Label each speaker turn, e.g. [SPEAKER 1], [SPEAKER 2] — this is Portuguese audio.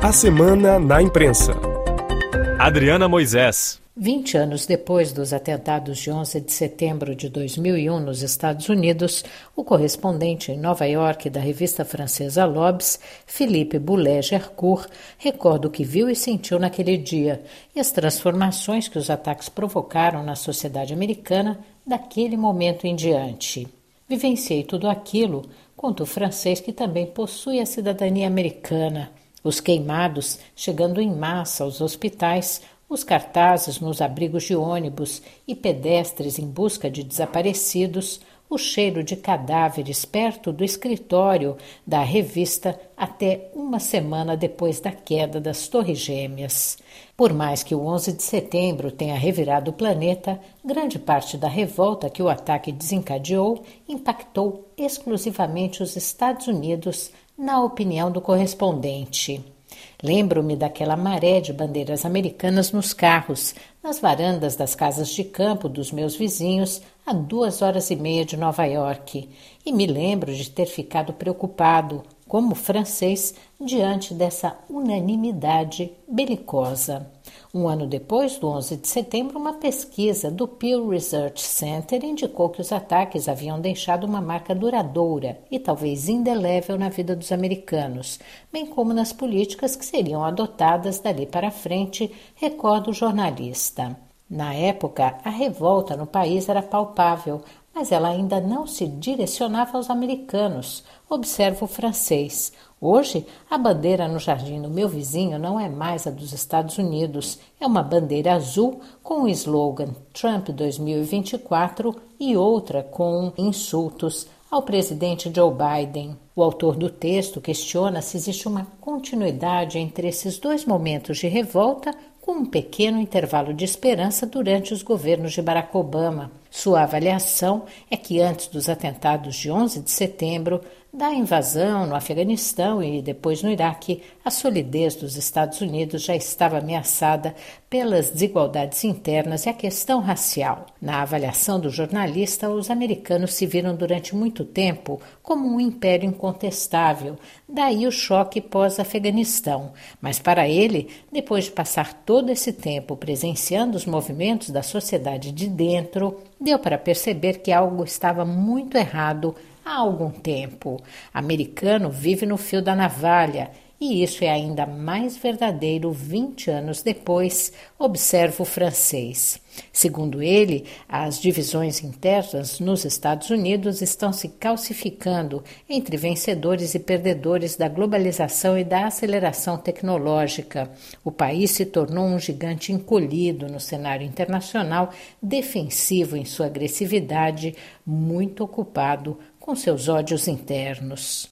[SPEAKER 1] A Semana na Imprensa.
[SPEAKER 2] Adriana Moisés.
[SPEAKER 3] 20 anos depois dos atentados de 11 de setembro de 2001 nos Estados Unidos, o correspondente em Nova York da revista francesa L'Obs, Philippe Boulay-Gercourt, recorda o que viu e sentiu naquele dia e as transformações que os ataques provocaram na sociedade americana daquele momento em diante. Vivenciei tudo aquilo, conta o francês que também possui a cidadania americana. Os queimados chegando em massa aos hospitais, os cartazes nos abrigos de ônibus e pedestres em busca de desaparecidos, o cheiro de cadáveres perto do escritório da revista até uma semana depois da queda das Torres Gêmeas. Por mais que o 11 de setembro tenha revirado o planeta, grande parte da revolta que o ataque desencadeou impactou exclusivamente os Estados Unidos, na opinião do correspondente. Lembro-me daquela maré de bandeiras americanas nos carros, nas varandas das casas de campo dos meus vizinhos, a 2h30 de Nova York, e me lembro de ter ficado preocupado, como francês, diante dessa unanimidade belicosa. Um ano depois do 11 de setembro, uma pesquisa do Pew Research Center indicou que os ataques haviam deixado uma marca duradoura e talvez indelével na vida dos americanos, bem como nas políticas que seriam adotadas dali para frente, recorda o jornalista. Na época, a revolta no país era palpável, mas ela ainda não se direcionava aos americanos, observa o francês. Hoje, a bandeira no jardim do meu vizinho não é mais a dos Estados Unidos. É uma bandeira azul com o slogan Trump 2024 e outra com insultos ao presidente Joe Biden. O autor do texto questiona se existe uma continuidade entre esses dois momentos de revolta com um pequeno intervalo de esperança durante os governos de Barack Obama. Sua avaliação é que antes dos atentados de 11 de setembro, da invasão no Afeganistão e depois no Iraque, a solidez dos Estados Unidos já estava ameaçada pelas desigualdades internas e a questão racial. Na avaliação do jornalista, os americanos se viram durante muito tempo como um império incontestável, daí o choque pós-Afeganistão. Mas para ele, depois de passar todo esse tempo presenciando os movimentos da sociedade de dentro, deu para perceber que algo estava muito errado há algum tempo. Americano vive no fio da navalha e isso é ainda mais verdadeiro 20 anos depois, observa o francês. Segundo ele, as divisões internas nos Estados Unidos estão se calcificando entre vencedores e perdedores da globalização e da aceleração tecnológica. O país se tornou um gigante encolhido no cenário internacional, defensivo em sua agressividade, muito ocupado com seus ódios internos.